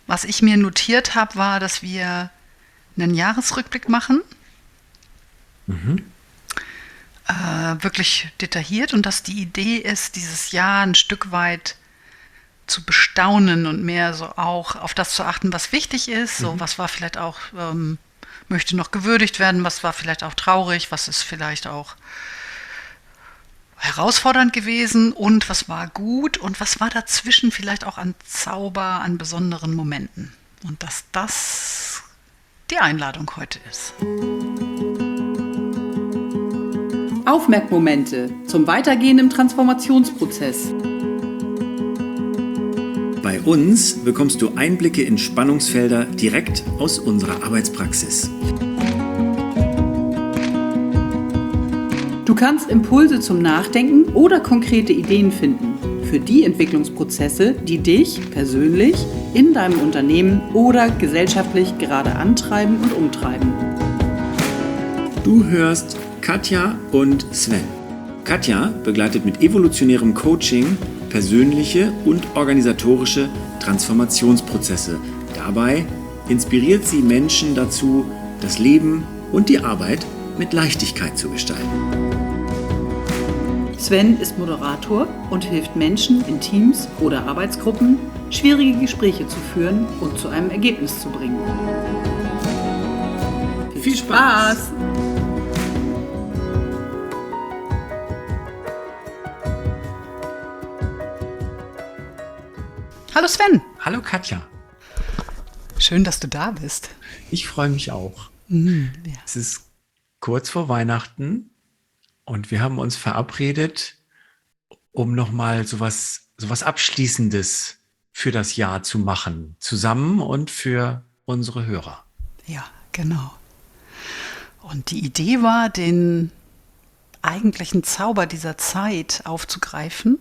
Was ich mir notiert habe, war, dass wir einen Jahresrückblick machen, wirklich detailliert und dass die Idee ist, dieses Jahr ein Stück weit zu bestaunen und mehr so auch auf das zu achten, was wichtig ist. So, was war vielleicht auch, möchte noch gewürdigt werden, was war vielleicht auch traurig, was ist vielleicht auch herausfordernd gewesen und was war gut und was war dazwischen vielleicht auch an Zauber, an besonderen Momenten. Und dass das die Einladung heute ist. Aufmerkmomente zum Weitergehen im Transformationsprozess. Bei uns bekommst du Einblicke in Spannungsfelder direkt aus unserer Arbeitspraxis. Du kannst Impulse zum Nachdenken oder konkrete Ideen finden für die Entwicklungsprozesse, die dich persönlich in deinem Unternehmen oder gesellschaftlich gerade antreiben und umtreiben. Du hörst Katja und Sven. Katja begleitet mit evolutionärem Coaching persönliche und organisatorische Transformationsprozesse. Dabei inspiriert sie Menschen dazu, das Leben und die Arbeit mit Leichtigkeit zu gestalten. Sven ist Moderator und hilft Menschen in Teams oder Arbeitsgruppen, schwierige Gespräche zu führen und zu einem Ergebnis zu bringen. Viel Spaß! Hallo Sven. Hallo Katja. Schön, dass du da bist. Ich freue mich auch. Ja. Es ist kurz vor Weihnachten und wir haben uns verabredet, um nochmal sowas Abschließendes für das Jahr zu machen, zusammen und für unsere Hörer. Ja, genau. Und die Idee war, den eigentlichen Zauber dieser Zeit aufzugreifen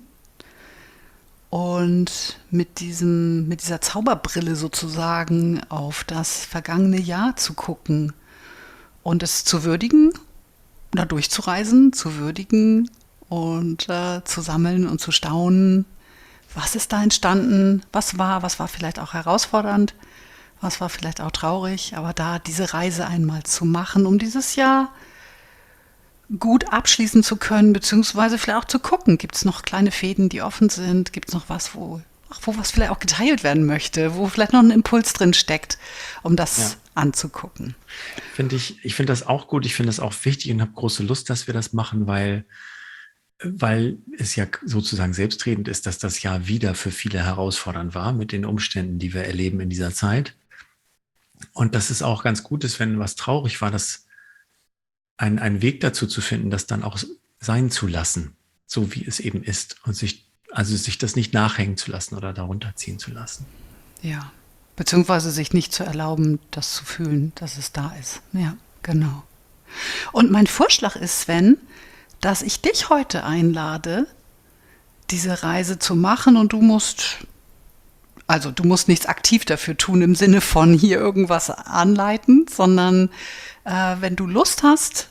und mit dieser Zauberbrille sozusagen auf das vergangene Jahr zu gucken und es zu würdigen, da durchzureisen, zu würdigen und zu sammeln und zu staunen. Was ist da entstanden? Was war vielleicht auch herausfordernd? Was war vielleicht auch traurig? Aber da diese Reise einmal zu machen, um dieses Jahr gut abschließen zu können, beziehungsweise vielleicht auch zu gucken, gibt es noch kleine Fäden, die offen sind? Gibt es noch was, wo was vielleicht auch geteilt werden möchte, wo vielleicht noch ein Impuls drin steckt, um das anzugucken? Ich finde das auch gut, ich finde das auch wichtig und habe große Lust, dass wir das machen, weil es ja sozusagen selbstredend ist, dass das Jahr wieder für viele herausfordernd war mit den Umständen, die wir erleben in dieser Zeit. Und dass es auch ganz gut ist, wenn was traurig war, dass einen Weg dazu zu finden, das dann auch sein zu lassen, so wie es eben ist und sich das nicht nachhängen zu lassen oder darunter ziehen zu lassen. Ja, beziehungsweise sich nicht zu erlauben, das zu fühlen, dass es da ist. Ja, genau. Und mein Vorschlag ist, Sven, dass ich dich heute einlade, diese Reise zu machen und du musst nichts aktiv dafür tun im Sinne von hier irgendwas anleiten, sondern wenn du Lust hast,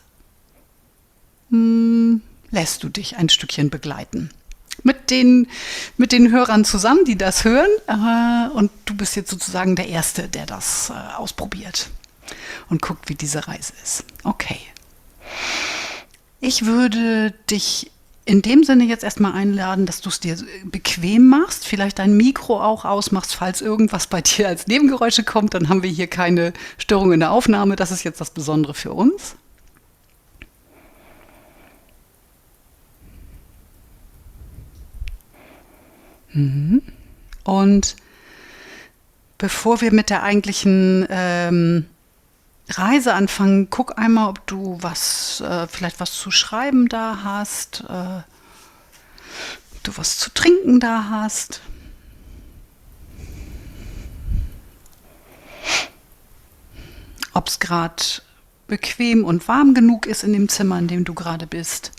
lässt du dich ein Stückchen begleiten. Mit den Hörern zusammen, die das hören. Und du bist jetzt sozusagen der Erste, der das ausprobiert und guckt, wie diese Reise ist. Okay. Ich würde dich in dem Sinne jetzt erstmal einladen, dass du es dir bequem machst, vielleicht dein Mikro auch ausmachst, falls irgendwas bei dir als Nebengeräusche kommt, dann haben wir hier keine Störung in der Aufnahme. Das ist jetzt das Besondere für uns. Und bevor wir mit der eigentlichen Reise anfangen, guck einmal, ob du vielleicht was zu schreiben da hast, du was zu trinken da hast. Ob es gerade bequem und warm genug ist in dem Zimmer, in dem du gerade bist.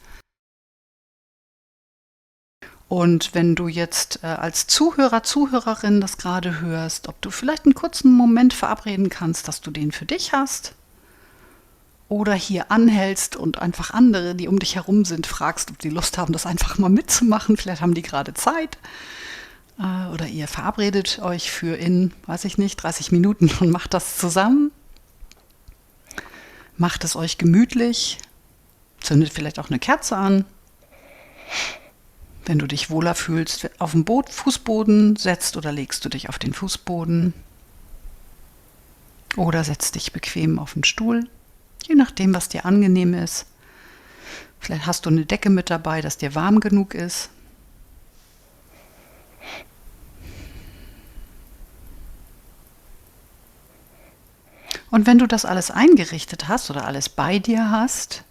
Und wenn du jetzt als Zuhörer, Zuhörerin das gerade hörst, ob du vielleicht einen kurzen Moment verabreden kannst, dass du den für dich hast. Oder hier anhältst und einfach andere, die um dich herum sind, fragst, ob die Lust haben, das einfach mal mitzumachen. Vielleicht haben die gerade Zeit. oder ihr verabredet euch für weiß ich nicht, 30 Minuten und macht das zusammen. Macht es euch gemütlich, zündet vielleicht auch eine Kerze an. Wenn du dich wohler fühlst, auf dem Fußboden setzt oder legst du dich auf den Fußboden. Oder setzt dich bequem auf den Stuhl, je nachdem, was dir angenehm ist. Vielleicht hast du eine Decke mit dabei, dass dir warm genug ist. Und wenn du das alles eingerichtet hast oder alles bei dir hast,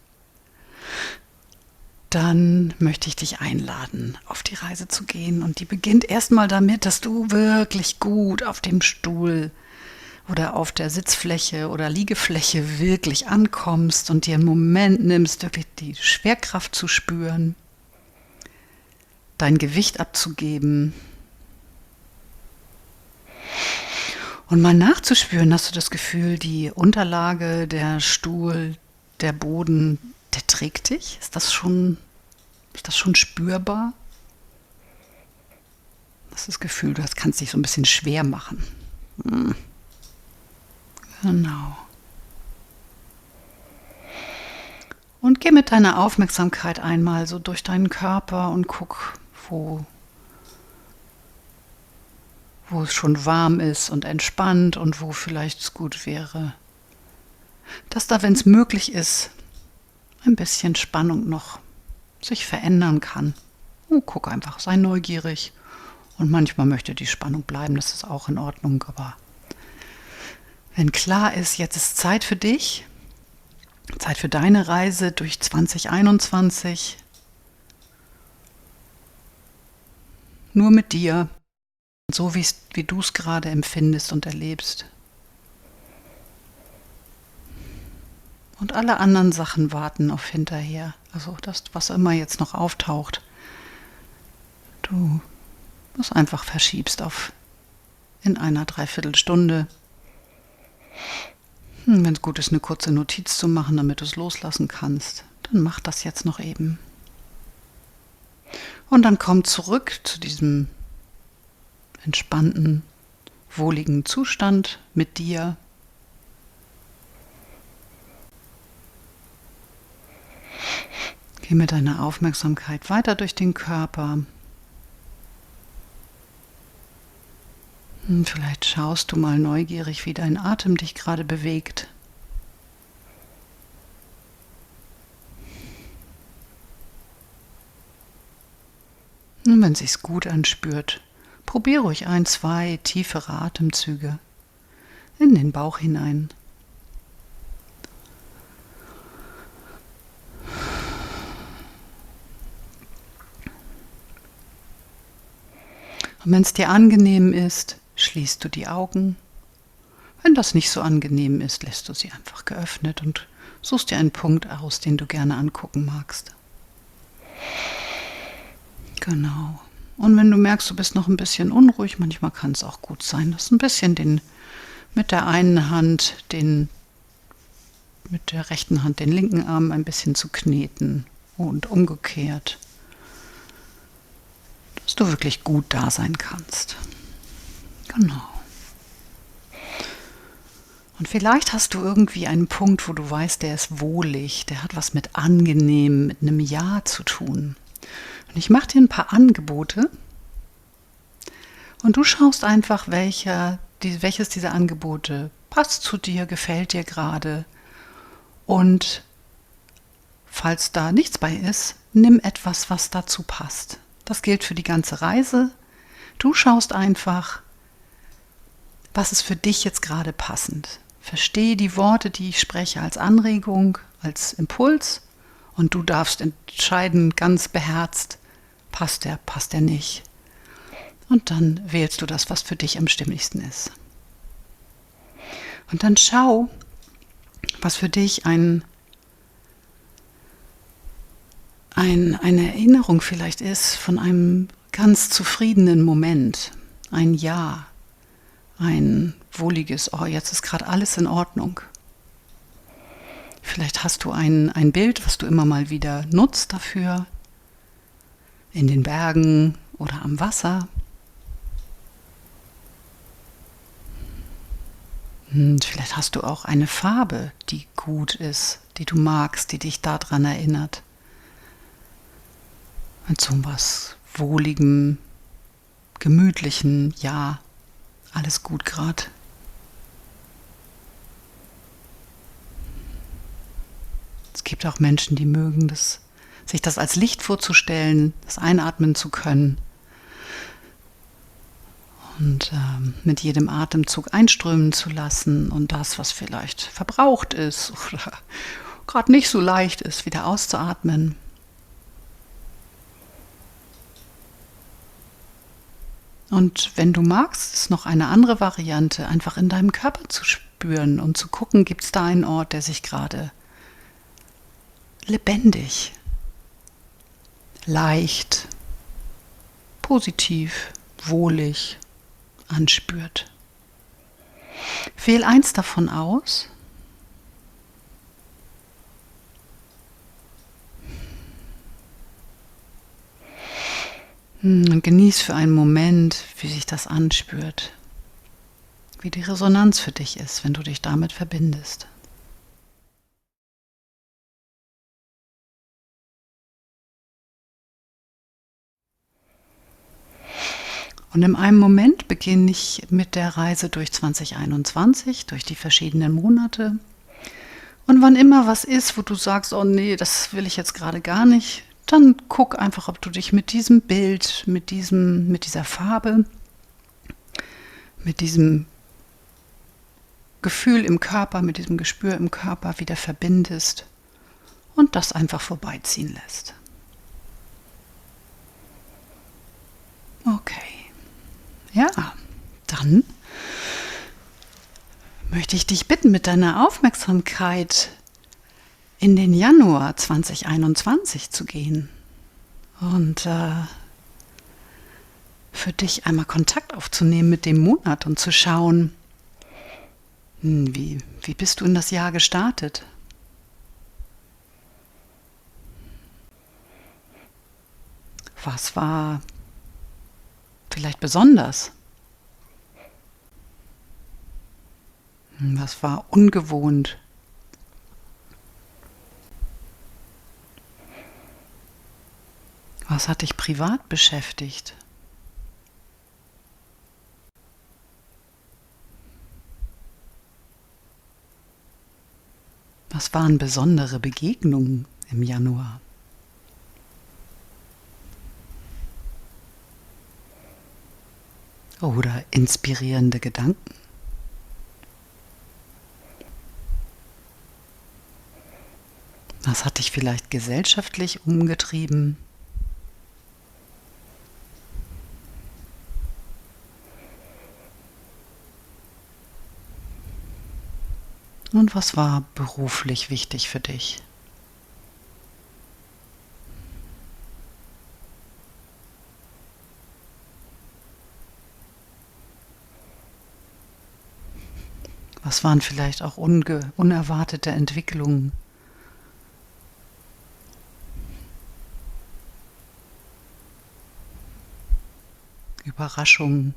dann möchte ich dich einladen, auf die Reise zu gehen. Und die beginnt erstmal damit, dass du wirklich gut auf dem Stuhl oder auf der Sitzfläche oder Liegefläche wirklich ankommst und dir einen Moment nimmst, wirklich die Schwerkraft zu spüren, dein Gewicht abzugeben und mal nachzuspüren. Hast du das Gefühl, die Unterlage, der Stuhl, der Boden, der trägt dich? Ist das schon spürbar? Das ist das Gefühl, du kannst dich so ein bisschen schwer machen. Genau. Und geh mit deiner Aufmerksamkeit einmal so durch deinen Körper und guck, wo es schon warm ist und entspannt und wo vielleicht es gut wäre, dass da, wenn es möglich ist, ein bisschen Spannung noch sich verändern kann. Oh, guck einfach, sei neugierig. Und manchmal möchte die Spannung bleiben, das ist auch in Ordnung, aber wenn klar ist, jetzt ist Zeit für dich, Zeit für deine Reise durch 2021, nur mit dir, so wie du es gerade empfindest und erlebst. Und alle anderen Sachen warten auf hinterher, also das, was immer jetzt noch auftaucht, du das einfach verschiebst in einer Dreiviertelstunde. Wenn es gut ist, eine kurze Notiz zu machen, damit du es loslassen kannst, dann mach das jetzt noch eben. Und dann komm zurück zu diesem entspannten, wohligen Zustand mit dir. Geh mit deiner Aufmerksamkeit weiter durch den Körper. Vielleicht schaust du mal neugierig, wie dein Atem dich gerade bewegt. Und wenn es sich gut anspürt, probier ruhig 1, 2 tiefere Atemzüge in den Bauch hinein. Und wenn es dir angenehm ist, schließt du die Augen. Wenn das nicht so angenehm ist, lässt du sie einfach geöffnet und suchst dir einen Punkt aus, den du gerne angucken magst. Genau. Und wenn du merkst, du bist noch ein bisschen unruhig, manchmal kann es auch gut sein, dass ein bisschen mit der einen Hand mit der rechten Hand den linken Arm ein bisschen zu kneten und umgekehrt, dass du wirklich gut da sein kannst. Genau. Und vielleicht hast du irgendwie einen Punkt, wo du weißt, der ist wohlig, der hat was mit angenehm, mit einem Ja zu tun. Und ich mache dir ein paar Angebote und du schaust einfach, welches dieser Angebote passt zu dir, gefällt dir gerade. Und falls da nichts bei ist, nimm etwas, was dazu passt. Das gilt für die ganze Reise. Du schaust einfach, was ist für dich jetzt gerade passend. Verstehe die Worte, die ich spreche, als Anregung, als Impuls und du darfst entscheiden, ganz beherzt, passt der nicht. Und dann wählst du das, was für dich am stimmigsten ist. Und dann schau, was für dich eine Erinnerung vielleicht ist von einem ganz zufriedenen Moment, ein Ja, ein wohliges, oh, jetzt ist gerade alles in Ordnung. Vielleicht hast du ein Bild, was du immer mal wieder nutzt dafür, in den Bergen oder am Wasser. Vielleicht hast du auch eine Farbe, die gut ist, die du magst, die dich daran erinnert. Mit so was Wohligem, Gemütlichen, ja, alles gut gerade. Es gibt auch Menschen, die mögen das, sich das als Licht vorzustellen, das einatmen zu können und mit jedem Atemzug einströmen zu lassen und das, was vielleicht verbraucht ist oder gerade nicht so leicht ist, wieder auszuatmen. Und wenn du magst, ist noch eine andere Variante, einfach in deinem Körper zu spüren und zu gucken, gibt es da einen Ort, der sich gerade lebendig, leicht, positiv, wohlig anspürt. Wähl eins davon aus. Und genieß für einen Moment, wie sich das anspürt, wie die Resonanz für dich ist, wenn du dich damit verbindest. Und in einem Moment beginne ich mit der Reise durch 2021, durch die verschiedenen Monate. Und wann immer was ist, wo du sagst, oh nee, das will ich jetzt gerade gar nicht, dann guck einfach, ob du dich mit diesem Bild, mit dieser Farbe, mit diesem Gefühl im Körper, mit diesem Gespür im Körper wieder verbindest und das einfach vorbeiziehen lässt. Okay. Ja, dann möchte ich dich bitten, mit deiner Aufmerksamkeit in den Januar 2021 zu gehen und für dich einmal Kontakt aufzunehmen mit dem Monat und zu schauen, wie bist du in das Jahr gestartet? Was war vielleicht besonders? Was war ungewohnt? Was hat dich privat beschäftigt? Was waren besondere Begegnungen im Januar? Oder inspirierende Gedanken? Was hat dich vielleicht gesellschaftlich umgetrieben? Und was war beruflich wichtig für dich? Was waren vielleicht auch unerwartete Entwicklungen? Überraschungen?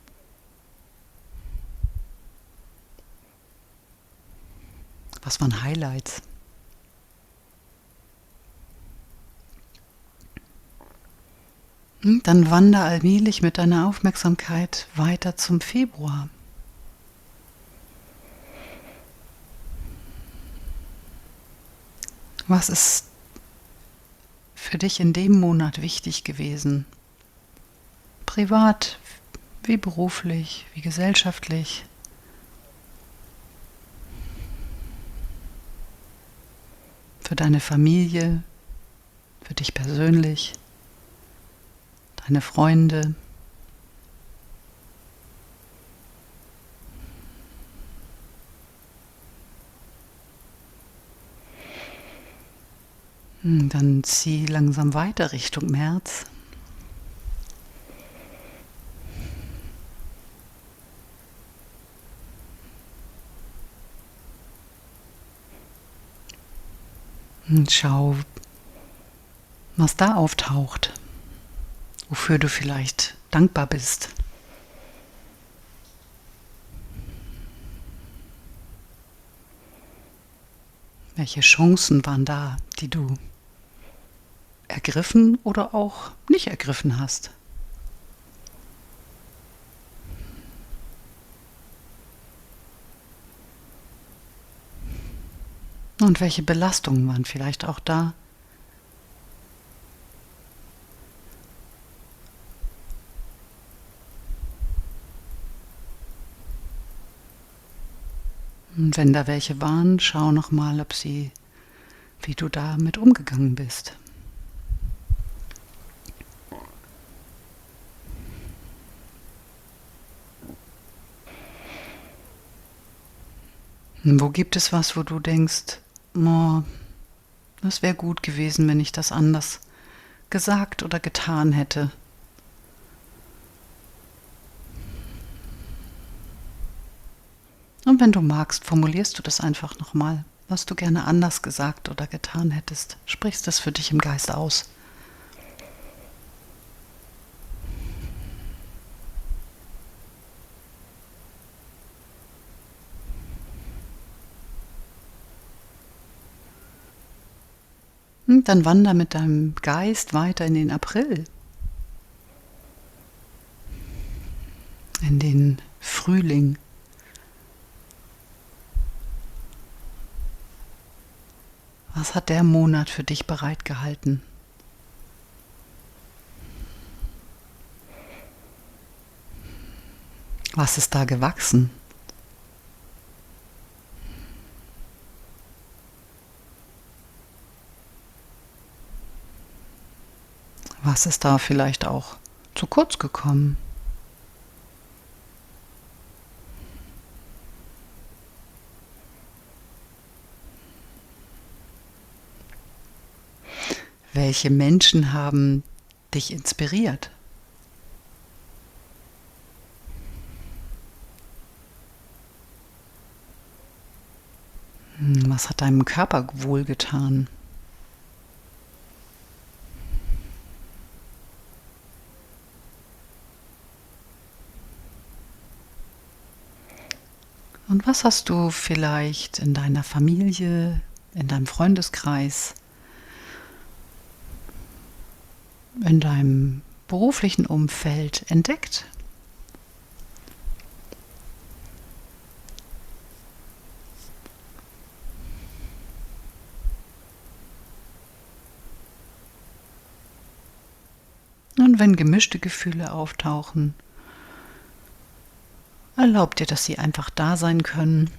Was waren Highlights? Dann wander allmählich mit deiner Aufmerksamkeit weiter zum Februar. Was ist für dich in dem Monat wichtig gewesen? Privat, wie beruflich, wie gesellschaftlich? Für deine Familie, für dich persönlich, deine Freunde. Dann zieh langsam weiter Richtung März. Und schau, was da auftaucht, wofür du vielleicht dankbar bist. Welche Chancen waren da, die du ergriffen oder auch nicht ergriffen hast? Und welche Belastungen waren vielleicht auch da? Und wenn da welche waren, schau nochmal, wie du damit umgegangen bist. Und wo gibt es was, wo du denkst, oh, das wäre gut gewesen, wenn ich das anders gesagt oder getan hätte? Und wenn du magst, formulierst du das einfach nochmal, was du gerne anders gesagt oder getan hättest. Sprichst das für dich im Geist aus. Und dann wander mit deinem Geist weiter in den April, in den Frühling. Was hat der Monat für dich bereitgehalten? Was ist da gewachsen? Was ist da vielleicht auch zu kurz gekommen? Welche Menschen haben dich inspiriert? Was hat deinem Körper wohlgetan? Und was hast du vielleicht in deiner Familie, in deinem Freundeskreis, in deinem beruflichen Umfeld entdeckt? Und wenn gemischte Gefühle auftauchen, erlaub dir, dass sie einfach da sein können.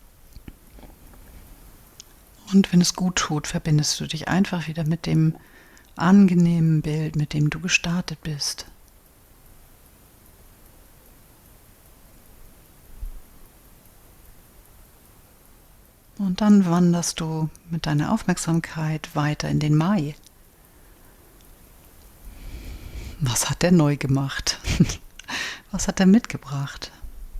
Und wenn es gut tut, verbindest du dich einfach wieder mit dem angenehmen Bild, mit dem du gestartet bist. Und dann wanderst du mit deiner Aufmerksamkeit weiter in den Mai. Was hat der neu gemacht? Was hat er mitgebracht?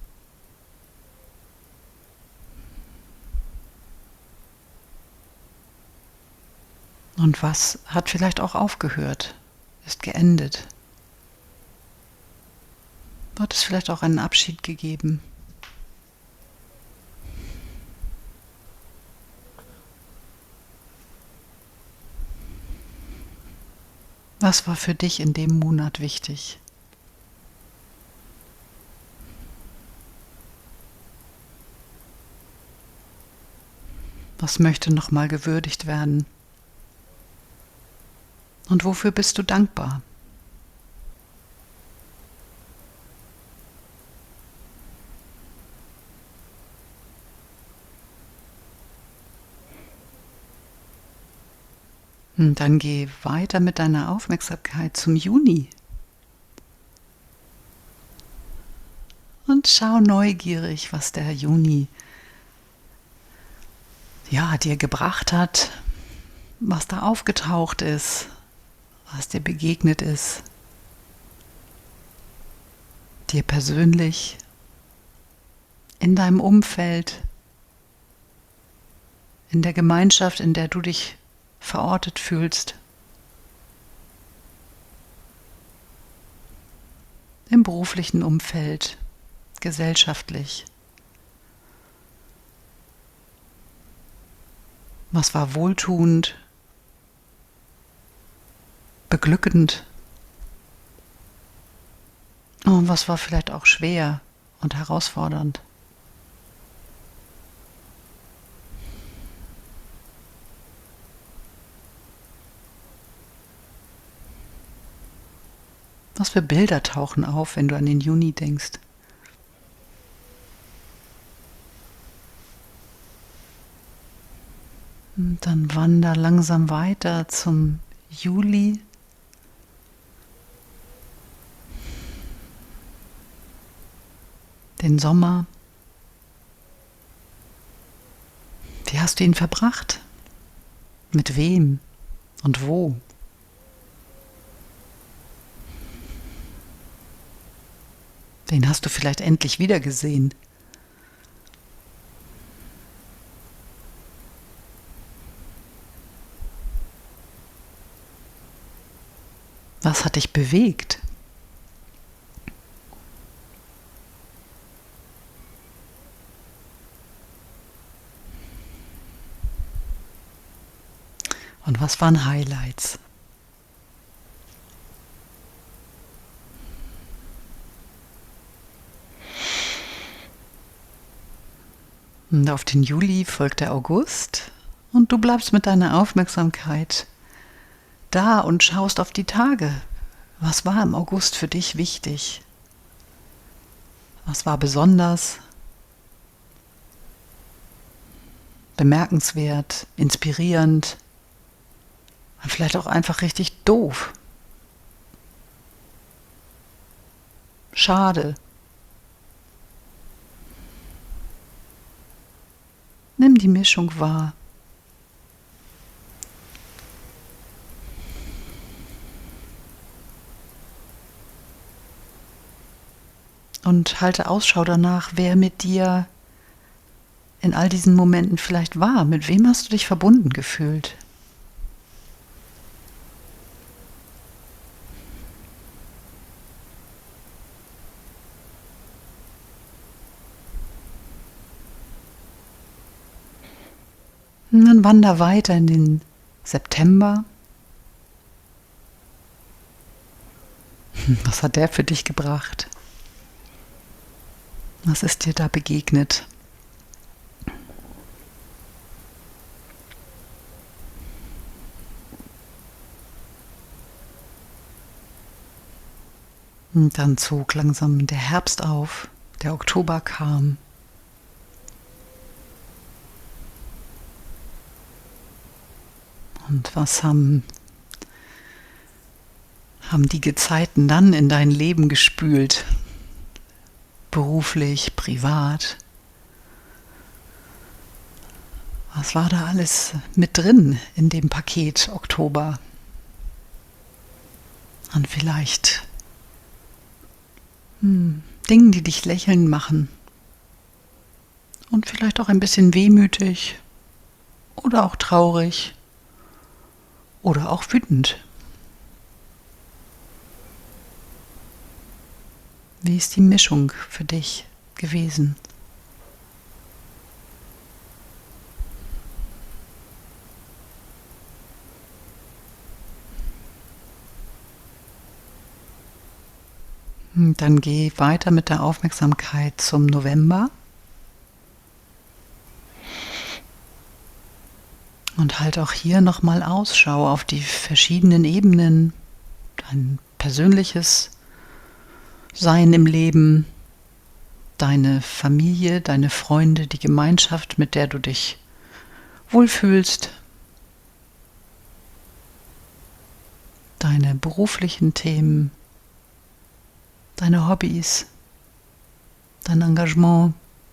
Und was hat vielleicht auch aufgehört, ist geendet? Hat es vielleicht auch einen Abschied gegeben? Was war für dich in dem Monat wichtig? Was möchte nochmal gewürdigt werden? Und wofür bist du dankbar? Und dann geh weiter mit deiner Aufmerksamkeit zum Juni. Und schau neugierig, was der Juni dir gebracht hat, was da aufgetaucht ist, was dir begegnet ist, dir persönlich, in deinem Umfeld, in der Gemeinschaft, in der du dich verortet fühlst, im beruflichen Umfeld, gesellschaftlich. Was war wohltuend, beglückend? Und was war vielleicht auch schwer und herausfordernd? Was für Bilder tauchen auf, wenn du an den Juni denkst? Und dann wander langsam weiter zum Juli. Den Sommer. Wie hast du ihn verbracht? Mit wem und wo? Wen hast du vielleicht endlich wiedergesehen? Was hat dich bewegt? Und was waren Highlights? Und auf den Juli folgt der August und du bleibst mit deiner Aufmerksamkeit da und schaust auf die Tage. Was war im August für dich wichtig? Was war besonders, bemerkenswert, inspirierend, vielleicht auch einfach richtig doof? Schade. Nimm die Mischung wahr. Und halte Ausschau danach, wer mit dir in all diesen Momenten vielleicht war. Mit wem hast du dich verbunden gefühlt? Und dann wander weiter in den September. Was hat der für dich gebracht? Was ist dir da begegnet? Und dann zog langsam der Herbst auf, der Oktober kam. Und was haben die Gezeiten dann in dein Leben gespült? Beruflich, privat? Was war da alles mit drin in dem Paket Oktober? Und vielleicht Dingen, die dich lächeln machen. Und vielleicht auch ein bisschen wehmütig oder auch traurig oder auch wütend. Wie ist die Mischung für dich gewesen? Und dann geh weiter mit der Aufmerksamkeit zum November und halt auch hier nochmal Ausschau auf die verschiedenen Ebenen, dein persönliches Sein im Leben, deine Familie, deine Freunde, die Gemeinschaft, mit der du dich wohlfühlst, deine beruflichen Themen, deine Hobbys, dein Engagement.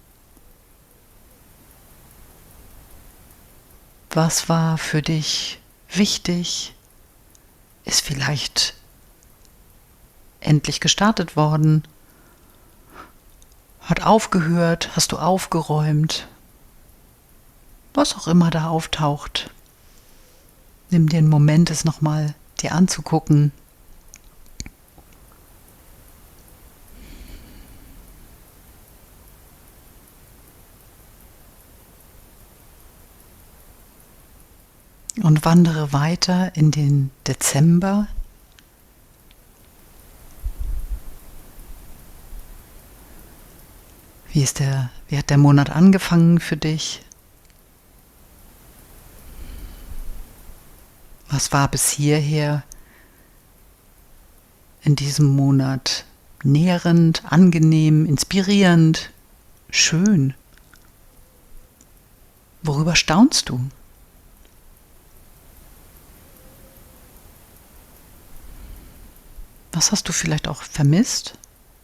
Was war für dich wichtig? Ist vielleicht endlich gestartet worden? Hat aufgehört? Hast du aufgeräumt? Was auch immer da auftaucht. Nimm dir einen Moment, es nochmal dir anzugucken. und wandere weiter in den Dezember. Wie hat der Monat angefangen für dich? Was war bis hierher in diesem Monat nährend, angenehm, inspirierend, schön? Worüber staunst du? Was hast du vielleicht auch vermisst?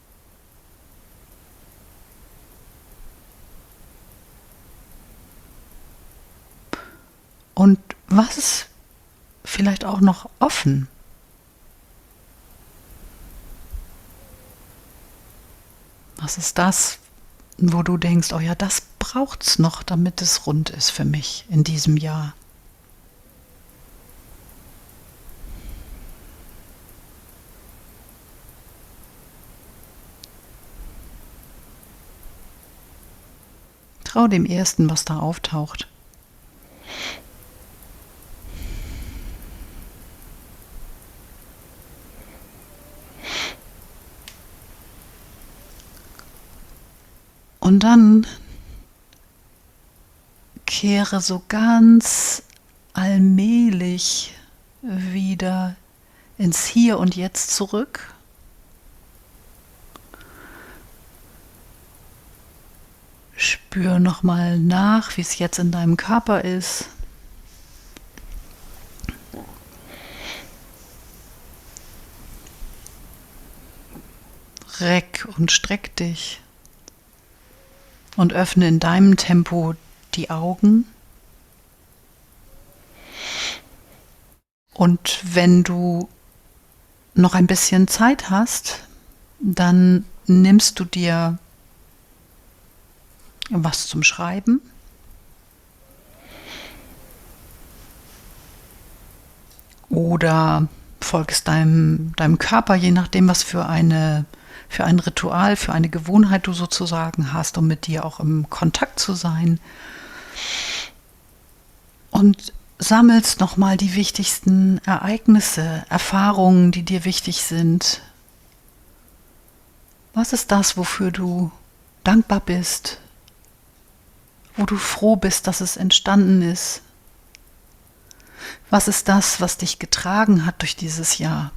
Und was ist vielleicht auch noch offen? Was ist das, wo du denkst, oh ja, das braucht's noch, damit es rund ist für mich in diesem Jahr? Trau dem Ersten, was da auftaucht. Und dann kehre so ganz allmählich wieder ins Hier und Jetzt zurück. Spür nochmal nach, wie es jetzt in deinem Körper ist. Reck und streck dich. Und öffne in deinem Tempo die Augen. Und wenn du noch ein bisschen Zeit hast, dann nimmst du dir was zum Schreiben. Oder folgst deinem Körper, je nachdem, was für ein Ritual, für eine Gewohnheit du sozusagen hast, um mit dir auch im Kontakt zu sein. Und sammelst nochmal die wichtigsten Ereignisse, Erfahrungen, die dir wichtig sind. Was ist das, wofür du dankbar bist? Wo du froh bist, dass es entstanden ist? Was ist das, was dich getragen hat durch dieses Jahr?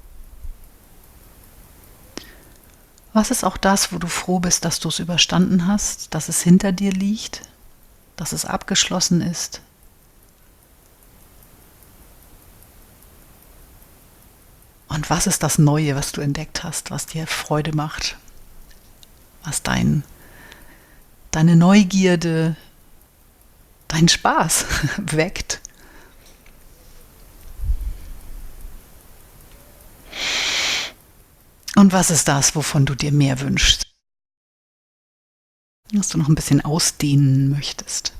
Was ist auch das, wo du froh bist, dass du es überstanden hast, dass es hinter dir liegt, dass es abgeschlossen ist? Und was ist das Neue, was du entdeckt hast, was dir Freude macht, was deine Neugierde, deinen Spaß weckt? Und was ist das, wovon du dir mehr wünschst? Was du noch ein bisschen ausdehnen möchtest.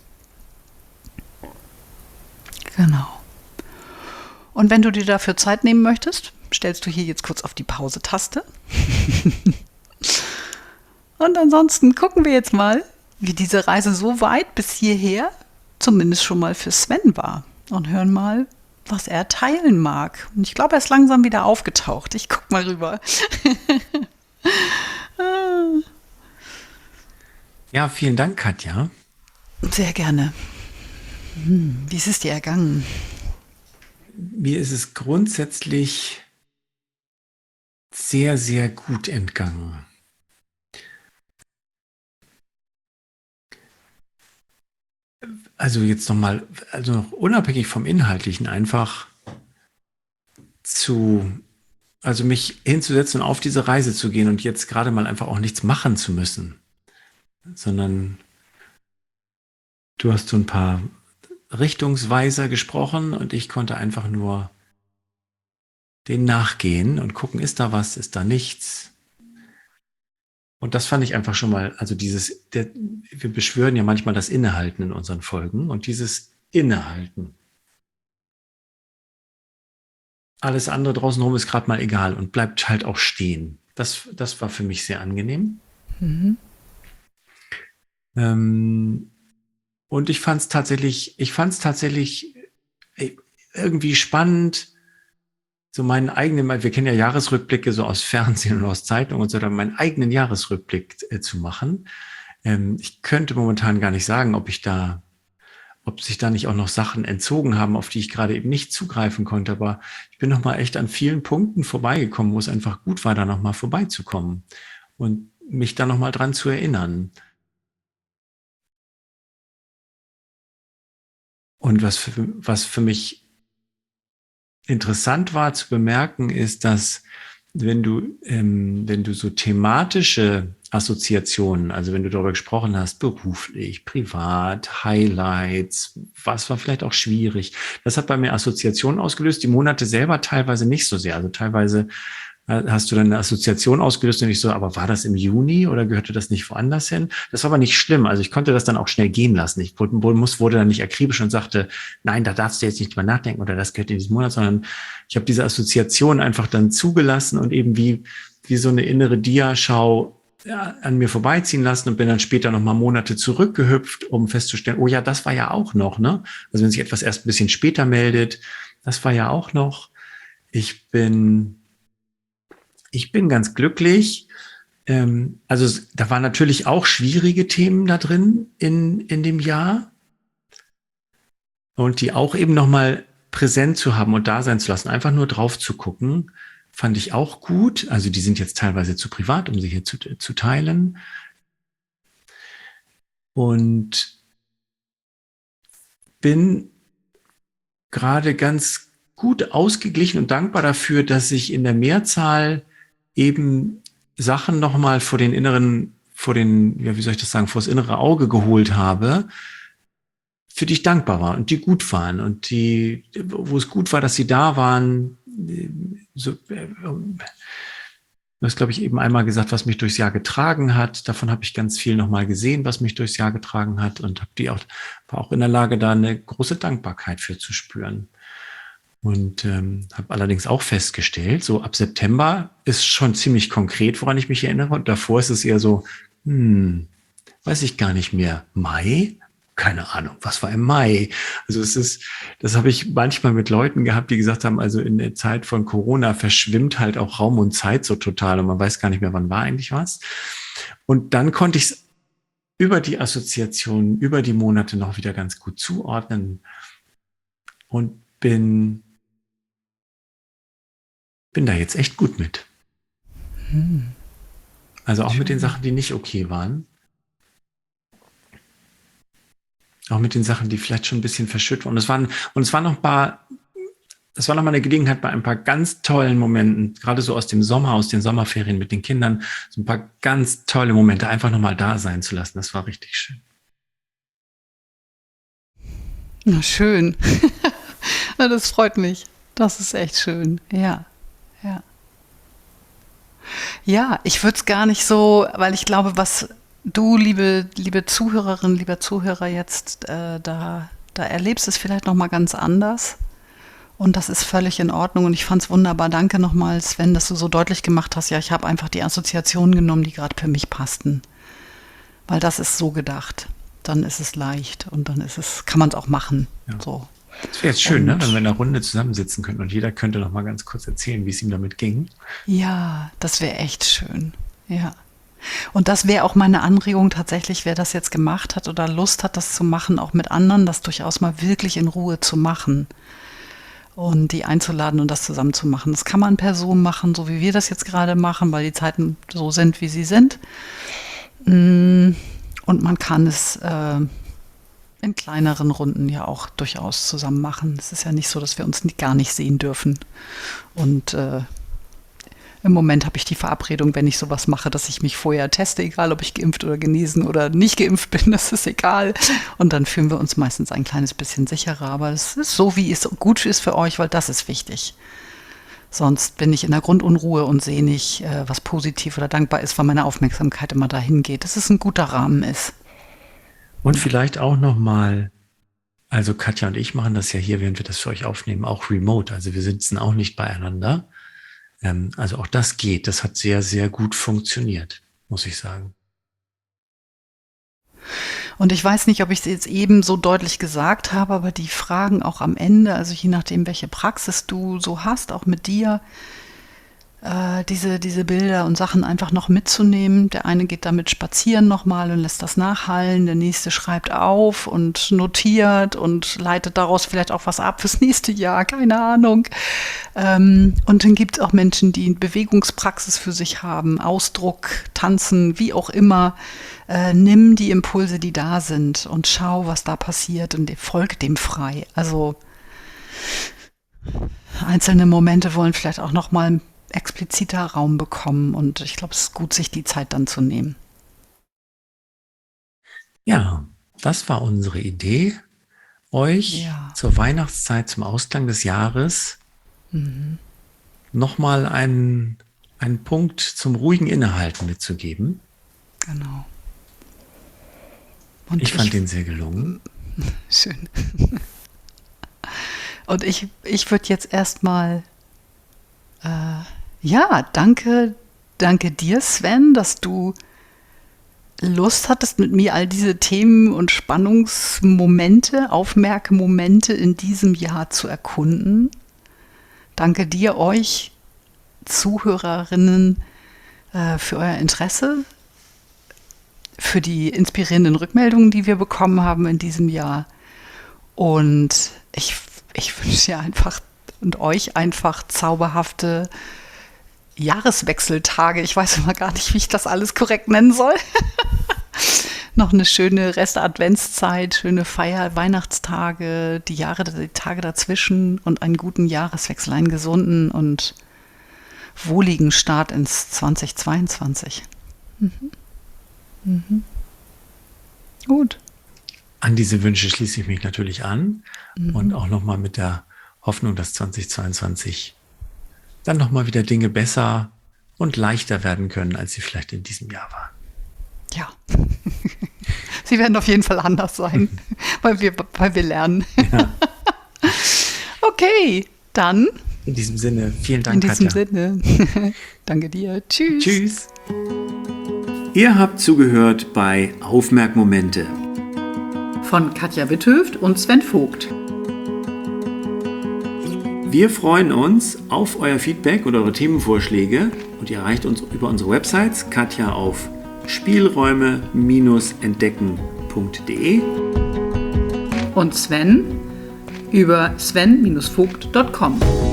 Genau. Und wenn du dir dafür Zeit nehmen möchtest, stellst du hier jetzt kurz auf die Pause-Taste. Und ansonsten gucken wir jetzt mal, wie diese Reise so weit bis hierher zumindest schon mal für Sven war. Und hören mal, was er teilen mag. Und ich glaube, er ist langsam wieder aufgetaucht. Ich guck mal rüber. Ja, vielen Dank, Katja. Sehr gerne. Wie ist es dir ergangen? Mir ist es grundsätzlich sehr, sehr gut entgangen. Also jetzt nochmal, also noch unabhängig vom Inhaltlichen, einfach also mich hinzusetzen und auf diese Reise zu gehen und jetzt gerade mal einfach auch nichts machen zu müssen, sondern du hast so ein paar Richtungsweiser gesprochen und ich konnte einfach nur denen nachgehen und gucken, ist da was, ist da nichts. Und das fand ich einfach schon mal, also wir beschwören ja manchmal das Innehalten in unseren Folgen und dieses Innehalten. Alles andere draußen rum ist gerade mal egal und bleibt halt auch stehen. Das war für mich sehr angenehm. Mhm. Und ich fand es tatsächlich, irgendwie spannend, so meinen eigenen, wir kennen ja Jahresrückblicke so aus Fernsehen und aus Zeitungen und so, dann meinen eigenen Jahresrückblick zu machen. Ich könnte momentan gar nicht sagen, ob sich da nicht auch noch Sachen entzogen haben, auf die ich gerade eben nicht zugreifen konnte. Aber ich bin nochmal echt an vielen Punkten vorbeigekommen, wo es einfach gut war, da nochmal vorbeizukommen und mich da nochmal dran zu erinnern. Und was für mich interessant war zu bemerken, ist, dass wenn du so thematische Assoziationen, also wenn du darüber gesprochen hast, beruflich, privat, Highlights, was war vielleicht auch schwierig, das hat bei mir Assoziationen ausgelöst, die Monate selber teilweise nicht so sehr. Also teilweise hast du dann eine Assoziation ausgelöst und ich so, aber war das im Juni oder gehörte das nicht woanders hin? Das war aber nicht schlimm. Also ich konnte das dann auch schnell gehen lassen. Ich wurde dann nicht akribisch und sagte, nein, da darfst du jetzt nicht drüber nachdenken oder das gehört in diesen Monat, sondern ich habe diese Assoziation einfach dann zugelassen und eben wie so eine innere Diaschau an mir vorbeiziehen lassen und bin dann später nochmal Monate zurückgehüpft, um festzustellen, oh ja, das war ja auch noch, ne? Also wenn sich etwas erst ein bisschen später meldet, das war ja auch noch. Ich bin ganz glücklich. Also da waren natürlich auch schwierige Themen da drin in dem Jahr und die auch eben nochmal präsent zu haben und da sein zu lassen, einfach nur drauf zu gucken, fand ich auch gut. Also die sind jetzt teilweise zu privat, um sie hier zu teilen. Und bin gerade ganz gut ausgeglichen und dankbar dafür, dass ich in der Mehrzahl eben Sachen nochmal vor das innere Auge geholt habe, für die ich dankbar war und die gut waren und wo es gut war, dass sie da waren. Du hast, glaube ich, eben einmal gesagt, was mich durchs Jahr getragen hat. Davon habe ich ganz viel nochmal gesehen, was mich durchs Jahr getragen hat und war auch in der Lage, da eine große Dankbarkeit für zu spüren. Und habe allerdings auch festgestellt, so ab September ist schon ziemlich konkret, woran ich mich erinnere. Und davor ist es eher so, weiß ich gar nicht mehr. Mai? Keine Ahnung, was war im Mai? Also das habe ich manchmal mit Leuten gehabt, die gesagt haben, also in der Zeit von Corona verschwimmt halt auch Raum und Zeit so total und man weiß gar nicht mehr, wann war eigentlich was. Und dann konnte ich es über die Assoziationen, über die Monate noch wieder ganz gut zuordnen und bin da jetzt echt gut mit. Also auch mit den Sachen, die nicht okay waren. Auch mit den Sachen, die vielleicht schon ein bisschen verschüttet waren. Und es war noch mal eine Gelegenheit bei ein paar ganz tollen Momenten, gerade so aus dem Sommer, aus den Sommerferien mit den Kindern, so ein paar ganz tolle Momente einfach noch mal da sein zu lassen. Das war richtig schön. Na schön. Na, das freut mich. Das ist echt schön. Ja. Ja, ich würde es gar nicht so, weil ich glaube, was du, liebe Zuhörerin, lieber Zuhörer, jetzt da erlebst es vielleicht nochmal ganz anders. Und das ist völlig in Ordnung. Und ich fand es wunderbar. Danke nochmal, Sven, dass du so deutlich gemacht hast. Ja, ich habe einfach die Assoziationen genommen, die gerade für mich passten. Weil das ist so gedacht. Dann ist es leicht und dann kann man es auch machen. Ja. So. Das wäre jetzt schön, ne? Wenn wir in einer Runde zusammensitzen könnten und jeder könnte noch mal ganz kurz erzählen, wie es ihm damit ging. Ja, das wäre echt schön. Ja. Und das wäre auch meine Anregung tatsächlich, wer das jetzt gemacht hat oder Lust hat, das zu machen, auch mit anderen, das durchaus mal wirklich in Ruhe zu machen und die einzuladen und das zusammen zu machen. Das kann man per Zoom machen, so wie wir das jetzt gerade machen, weil die Zeiten so sind, wie sie sind. Und man kann es in kleineren Runden ja auch durchaus zusammen machen. Es ist ja nicht so, dass wir uns gar nicht sehen dürfen. Und im Moment habe ich die Verabredung, wenn ich sowas mache, dass ich mich vorher teste, egal ob ich geimpft oder genesen oder nicht geimpft bin, das ist egal. Und dann fühlen wir uns meistens ein kleines bisschen sicherer. Aber es ist so, wie es gut ist für euch, weil das ist wichtig. Sonst bin ich in der Grundunruhe und sehe nicht, was positiv oder dankbar ist, weil meine Aufmerksamkeit immer dahin geht, dass es ein guter Rahmen ist. Und vielleicht auch nochmal, also Katja und ich machen das ja hier, während wir das für euch aufnehmen, auch remote. Also wir sitzen auch nicht beieinander. Also auch das geht. Das hat sehr, sehr gut funktioniert, muss ich sagen. Und ich weiß nicht, ob ich es jetzt eben so deutlich gesagt habe, aber die Fragen auch am Ende, also je nachdem, welche Praxis du so hast, auch mit dir, diese Bilder und Sachen einfach noch mitzunehmen. Der eine geht damit spazieren nochmal und lässt das nachhallen, der nächste schreibt auf und notiert und leitet daraus vielleicht auch was ab fürs nächste Jahr, keine Ahnung. Und dann gibt es auch Menschen, die Bewegungspraxis für sich haben, Ausdruck, Tanzen, wie auch immer. Nimm die Impulse, die da sind und schau, was da passiert und folg dem frei. Also einzelne Momente wollen vielleicht auch nochmal expliziter Raum bekommen und ich glaube, es ist gut, sich die Zeit dann zu nehmen. Ja, das war unsere Idee, euch zur Weihnachtszeit, zum Ausklang des Jahres nochmal einen Punkt zum ruhigen Innehalten mitzugeben. Genau. Und ich fand den sehr gelungen. Schön. Und ich würde jetzt erstmal danke dir, Sven, dass du Lust hattest, mit mir all diese Themen und Spannungsmomente, Aufmerkmomente in diesem Jahr zu erkunden. Danke dir, euch Zuhörerinnen, für euer Interesse, für die inspirierenden Rückmeldungen, die wir bekommen haben in diesem Jahr. Und ich wünsche dir einfach und euch einfach zauberhafte Jahreswechseltage. Ich weiß immer gar nicht, wie ich das alles korrekt nennen soll. Noch eine schöne Rest-Adventszeit, schöne Weihnachtstage, die Tage dazwischen und einen guten Jahreswechsel, einen gesunden und wohligen Start ins 2022. Gut. An diese Wünsche schließe ich mich natürlich an und auch nochmal mit der Hoffnung, dass 2022 dann nochmal wieder Dinge besser und leichter werden können, als sie vielleicht in diesem Jahr waren. Ja, sie werden auf jeden Fall anders sein, weil wir lernen. Ja. Okay, dann. In diesem Sinne, vielen Dank, Katja. In diesem Sinne, danke dir. Tschüss. Tschüss. Ihr habt zugehört bei Aufmerkmomente von Katja Witthöft und Sven Vogt. Wir freuen uns auf euer Feedback und eure Themenvorschläge und ihr erreicht uns über unsere Websites, Katja auf spielräume-entdecken.de und Sven über sven-vogt.com.